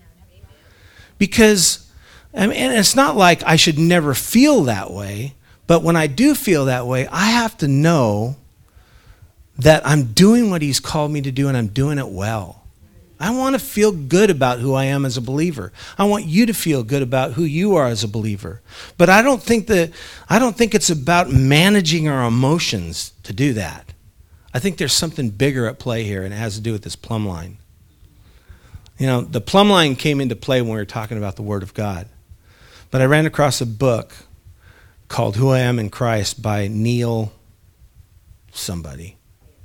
Because, I mean, and it's not like I should never feel that way, but when I do feel that way, I have to know that I'm doing what he's called me to do and I'm doing it well. I want to feel good about who I am as a believer. I want you to feel good about who you are as a believer. But I don't think that I don't think it's about managing our emotions to do that. I think there's something bigger at play here, and it has to do with this plumb line. You know, the plumb line came into play when we were talking about the Word of God. But I ran across a book called Who I Am in Christ by Neil somebody.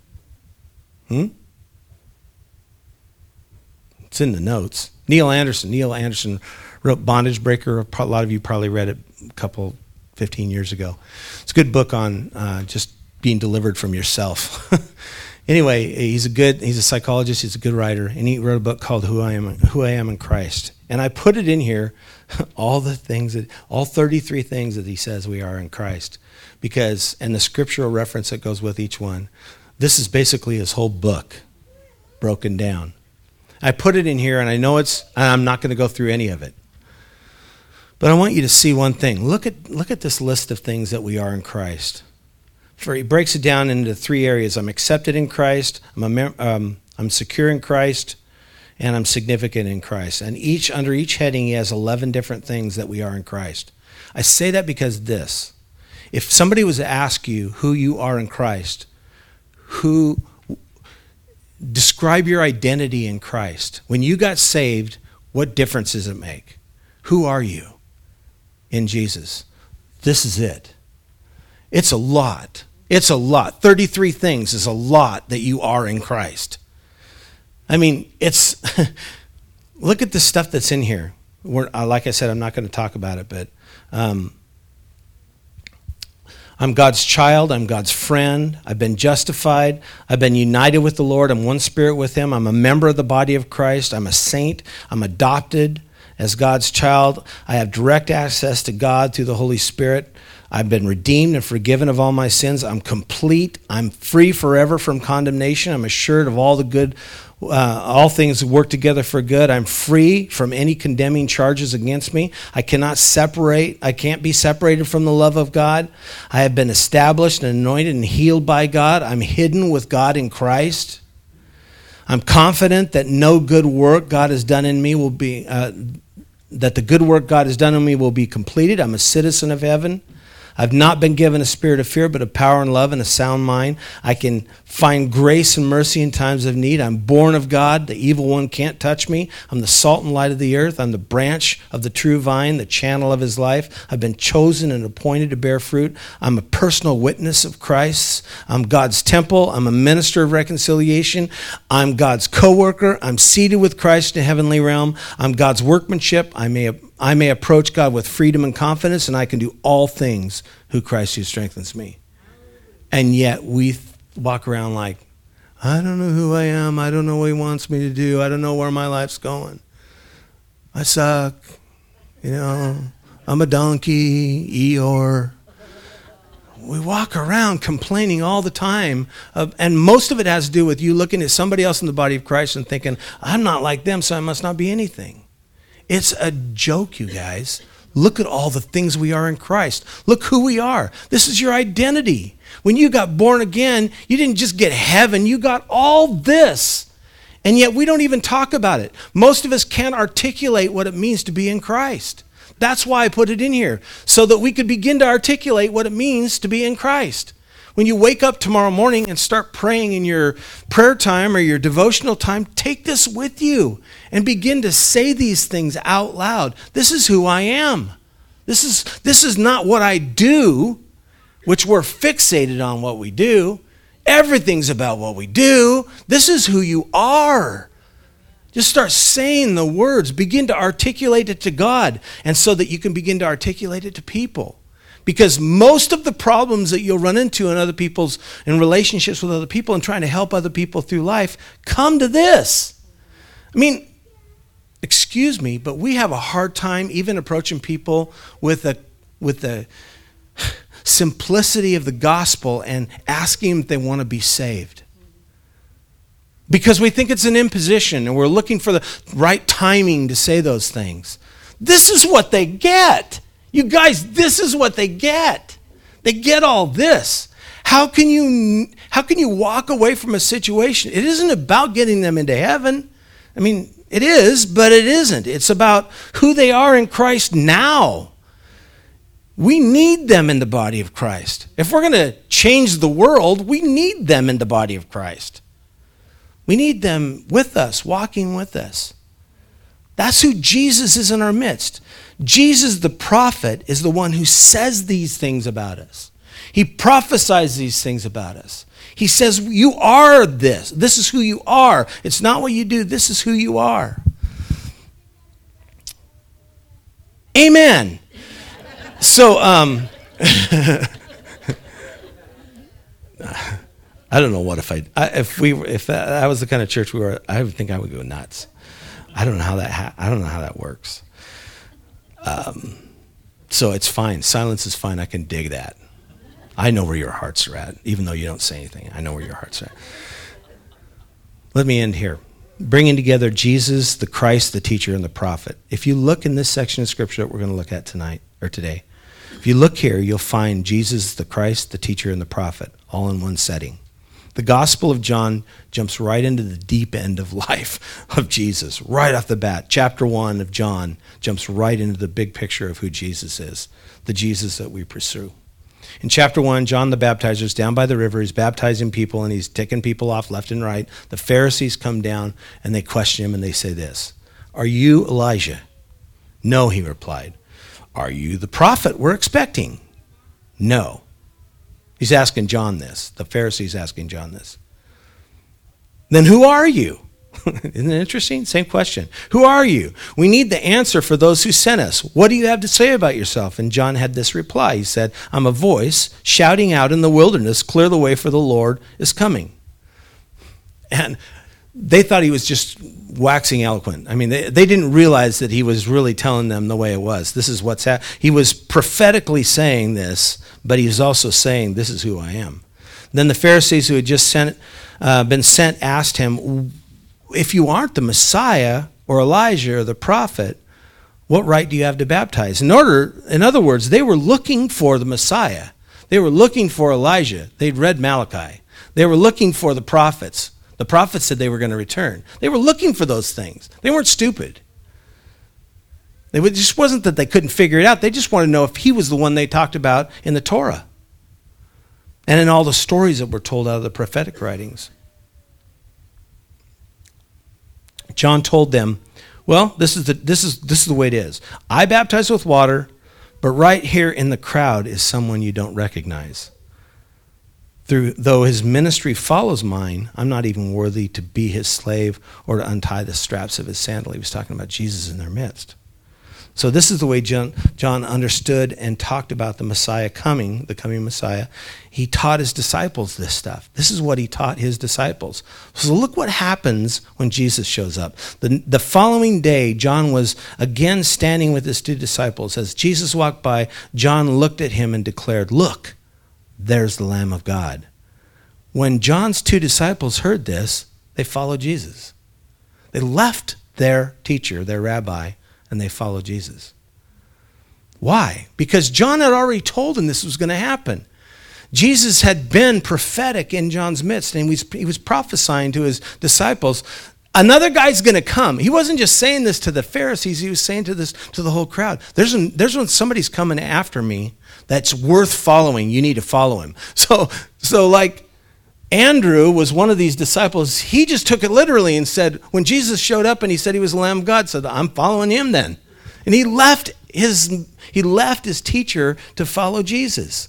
Hmm? It's in the notes. Neil Anderson. Neil Anderson wrote Bondage Breaker. A lot of you probably read it a couple, fifteen years ago. It's a good book on uh, just being delivered from yourself. Anyway, he's a good, he's a psychologist, he's a good writer, and he wrote a book called Who I Am, Who I Am in Christ. And I put it in here, all the things that, all thirty-three things that he says we are in Christ. Because, and the scriptural reference that goes with each one, this is basically his whole book broken down. I put it in here, and I know it's, I'm not going to go through any of it. But I want you to see one thing. Look at look at this list of things that we are in Christ. For he breaks it down into three areas. I'm accepted in Christ, I'm, a, um, I'm secure in Christ, and I'm significant in Christ. And each under each heading, he has eleven different things that we are in Christ. I say that because this. If somebody was to ask you who you are in Christ, who describe your identity in Christ. When you got saved, what difference does it make? Who are you in Jesus? This is it. It's a lot. It's a lot. thirty-three things is a lot that you are in Christ. I mean, it's, look at the stuff that's in here. We're, uh, like I said, I'm not going to talk about it, but um, I'm God's child. I'm God's friend. I've been justified. I've been united with the Lord. I'm one spirit with him. I'm a member of the body of Christ. I'm a saint. I'm adopted as God's child. I have direct access to God through the Holy Spirit. I've been redeemed and forgiven of all my sins. I'm complete. I'm free forever from condemnation. I'm assured of all the good, uh, all things work together for good. I'm free from any condemning charges against me. I cannot separate. I can't be separated from the love of God. I have been established and anointed and healed by God. I'm hidden with God in Christ. I'm confident that no good work God has done in me will be, uh, that the good work God has done in me will be completed. I'm a citizen of heaven. I've not been given a spirit of fear, but of power and love and a sound mind. I can find grace and mercy in times of need. I'm born of God. The evil one can't touch me. I'm the salt and light of the earth. I'm the branch of the true vine, the channel of his life. I've been chosen and appointed to bear fruit. I'm a personal witness of Christ. I'm God's temple. I'm a minister of reconciliation. I'm God's co-worker. I'm seated with Christ in the heavenly realm. I'm God's workmanship. I may I may approach God with freedom and confidence, and I can do all things through Christ who strengthens me. And yet we walk around like, I don't know who I am. I don't know what he wants me to do. I don't know where my life's going. I suck. You know, I'm a donkey, Eeyore. We walk around complaining all the time. Of, and most of it has to do with you looking at somebody else in the body of Christ and thinking, I'm not like them, so I must not be anything. It's a joke, you guys. Look at all the things we are in Christ. Look who we are. This is your identity. When you got born again, you didn't just get heaven, you got all this. And yet we don't even talk about it. Most of us can't articulate what it means to be in Christ. That's why I put it in here, so that we could begin to articulate what it means to be in Christ. When you wake up tomorrow morning and start praying in your prayer time or your devotional time, take this with you and begin to say these things out loud. This is who I am. This is, this is not what I do, which we're fixated on what we do. Everything's about what we do. This is who you are. Just start saying the words. Begin to articulate it to God, and so that you can begin to articulate it to people. Because most of the problems that you'll run into in other people's, in relationships with other people and trying to help other people through life, come to this. I mean, excuse me, but we have a hard time even approaching people with a, with the simplicity of the gospel and asking them if they want to be saved. Because we think it's an imposition and we're looking for the right timing to say those things. This is what they get. You guys, this is what they get. They get all this. How can you, how can you walk away from a situation? It isn't about getting them into heaven. I mean, it is, but it isn't. It's about who they are in Christ now. We need them in the body of Christ. If we're going to change the world, we need them in the body of Christ. We need them with us, walking with us. That's who Jesus is in our midst. Jesus, the prophet, is the one who says these things about us. He prophesies these things about us. He says, you are this. This is who you are. It's not what you do. This is who you are. Amen. So, um, I don't know what if I, I if we if that, that was the kind of church we were, I would think I would go nuts. I don't know how that ha- I don't know how that works. Um, so it's fine. Silence is fine. I can dig that. I know where your hearts are at, even though you don't say anything. I know where your hearts are at. Let me end here. Bringing together Jesus, the Christ, the teacher, and the prophet. If you look in this section of Scripture that we're going to look at tonight, or today, if you look here, you'll find Jesus, the Christ, the teacher, and the prophet, all in one setting. The Gospel of John jumps right into the deep end of life of Jesus, right off the bat. Chapter one of John jumps right into the big picture of who Jesus is, the Jesus that we pursue. In chapter one, John the Baptizer is down by the river. He's baptizing people, and he's ticking people off left and right. The Pharisees come down, and they question him, and they say this, "Are you Elijah?" "No," he replied. "Are you the prophet we're expecting?" "No." He's asking John this. The Pharisees asking John this. "Then who are you?" Isn't it interesting? Same question. "Who are you? We need the answer for those who sent us. What do you have to say about yourself?" And John had this reply. He said, "I'm a voice shouting out in the wilderness, clear the way for the Lord is coming." And they thought he was just waxing eloquent. I mean, they, they didn't realize that he was really telling them the way it was. This is what's happening. He was prophetically saying this, but he was also saying, this is who I am. Then the Pharisees who had just sent, uh, been sent asked him, "If you aren't the Messiah or Elijah or the prophet, what right do you have to baptize?" In order, in other words, they were looking for the Messiah. They were looking for Elijah. They'd read Malachi. They were looking for the prophets. The prophets said they were going to return. They were looking for those things. They weren't stupid. It just wasn't that they couldn't figure it out. They just wanted to know if he was the one they talked about in the Torah and in all the stories that were told out of the prophetic writings. John told them, well, this is the this is this is the way it is. I baptize with water, but right here in the crowd is someone you don't recognize. Through, though his ministry follows mine, I'm not even worthy to be his slave or to untie the straps of his sandal. He was talking about Jesus in their midst. So this is the way John, John understood and talked about the Messiah coming, the coming Messiah. He taught his disciples this stuff. This is what he taught his disciples. So look what happens when Jesus shows up. The, the following day, John was again standing with his two disciples. As Jesus walked by, John looked at him and declared, "Look, there's the Lamb of God." When John's two disciples heard this, they followed Jesus. They left their teacher, their rabbi, and they followed Jesus. Why? Because John had already told them this was going to happen. Jesus had been prophetic in John's midst, and he was, he was prophesying to his disciples, another guy's going to come. He wasn't just saying this to the Pharisees, he was saying to this to the whole crowd. There's, an, there's when somebody's coming after me that's worth following. You need to follow him. So, so like, Andrew was one of these disciples. He just took it literally and said, when Jesus showed up and he said he was the Lamb of God, said, I'm following him then. And he left his, he left his teacher to follow Jesus.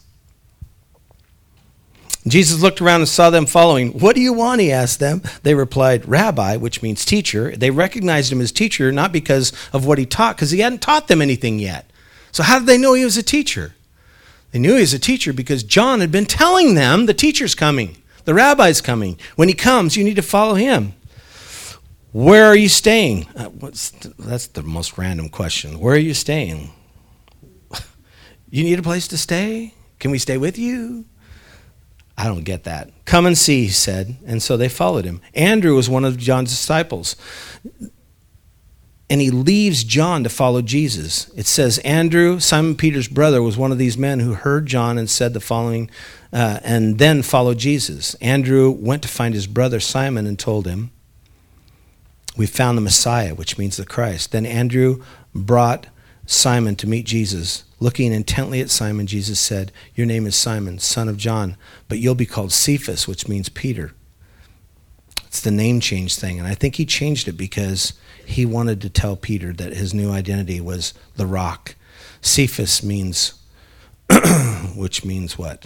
Jesus looked around and saw them following. "What do you want?" he asked them. They replied, "Rabbi," which means teacher. They recognized him as teacher, not because of what he taught, because he hadn't taught them anything yet. So how did they know he was a teacher? They knew he was a teacher because John had been telling them the teacher's coming. The rabbi's coming. When he comes, you need to follow him. "Where are you staying?" Uh, what's th- that's the most random question. Where are you staying? You need a place to stay? Can we stay with you? I don't get that. "Come and see," he said. And so they followed him. Andrew was one of John's disciples. And he leaves John to follow Jesus. It says Andrew, Simon Peter's brother, was one of these men who heard John and said the following, uh, and then followed Jesus. Andrew went to find his brother Simon and told him, "We found the Messiah," which means the Christ. Then Andrew brought Simon to meet Jesus. Looking intently at Simon, Jesus said, "Your name is Simon, son of John, but you'll be called Cephas," which means Peter. It's the name change thing. And I think he changed it because he wanted to tell Peter that his new identity was the rock. Cephas means, which means what?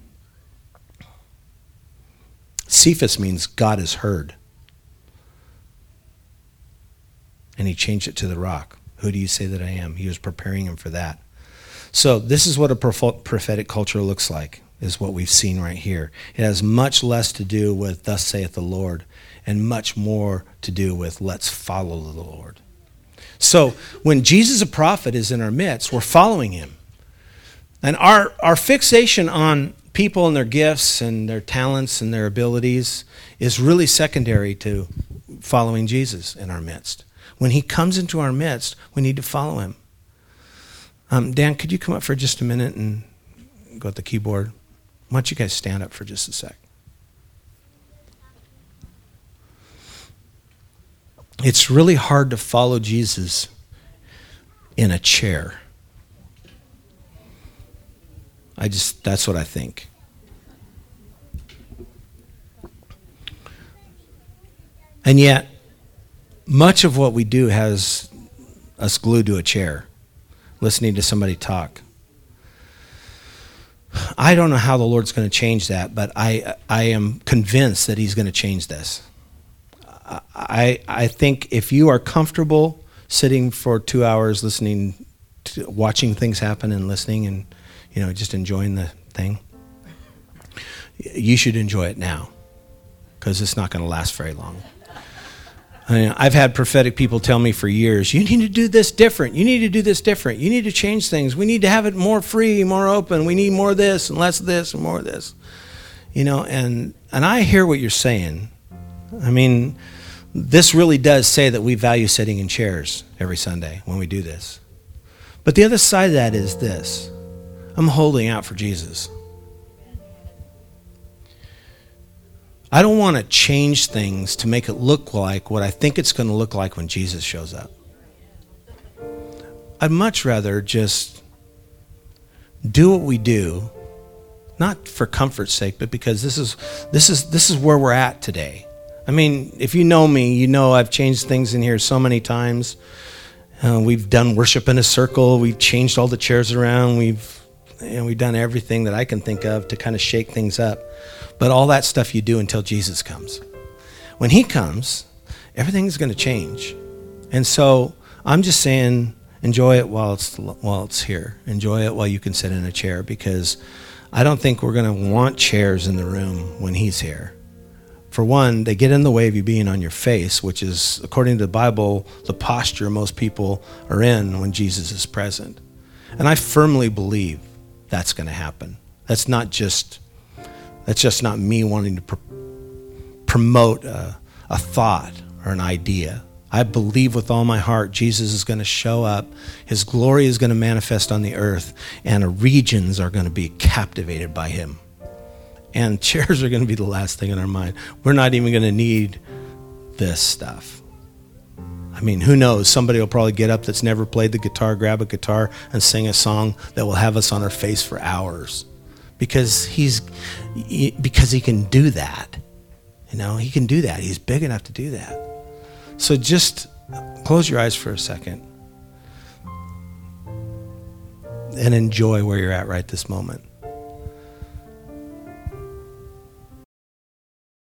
Cephas means God is heard. And he changed it to the rock. Who do you say that I am? He was preparing him for that. So this is what a prophetic culture looks like, is what we've seen right here. It has much less to do with "thus saith the Lord" and much more to do with "let's follow the Lord." So when Jesus, a prophet, is in our midst, we're following him. And our, our fixation on people and their gifts and their talents and their abilities is really secondary to following Jesus in our midst. When he comes into our midst, we need to follow him. Um, Dan, could you come up for just a minute and go at the keyboard? Why don't you guys stand up for just a sec? It's really hard to follow Jesus in a chair. I just, that's what I think. And yet, much of what we do has us glued to a chair, listening to somebody talk. I don't know how the Lord's going to change that, but I I am convinced that he's going to change this. I I think if you are comfortable sitting for two hours listening, to, watching things happen and listening and, you know, just enjoying the thing, you should enjoy it now, because it's not going to last very long. I mean, I've had prophetic people tell me for years, you need to do this different. You need to do this different. You need to change things. We need to have it more free, more open. We need more of this and less of this and more of this. You know, and, and I hear what you're saying. I mean, this really does say that we value sitting in chairs every Sunday when we do this. But the other side of that is this. I'm holding out for Jesus. I don't want to change things to make it look like what I think it's going to look like when Jesus shows up. I'd much rather just do what we do, not for comfort's sake, but because this is this is this is where we're at today. I mean, if you know me, you know I've changed things in here so many times. Uh, we've done worship in a circle. We've changed all the chairs around. We've you know, we've done everything that I can think of to kind of shake things up. But all that stuff you do until Jesus comes. When he comes, everything's going to change. And so I'm just saying, enjoy it while it's while it's here. Enjoy it while you can sit in a chair, because I don't think we're going to want chairs in the room when he's here. For one, they get in the way of you being on your face, which is, according to the Bible, the posture most people are in when Jesus is present. And I firmly believe that's going to happen. That's not just that's just not me wanting to pr- promote a, a thought or an idea. I believe with all my heart Jesus is going to show up, his glory is going to manifest on the earth, and regions are going to be captivated by him. And chairs are going to be the last thing in our mind. We're not even going to need this stuff. I mean, who knows? Somebody will probably get up that's never played the guitar, grab a guitar, and sing a song that will have us on our face for hours. Because he's, because he can do that. You know, he can do that. He's big enough to do that. So just close your eyes for a second and enjoy where you're at right this moment.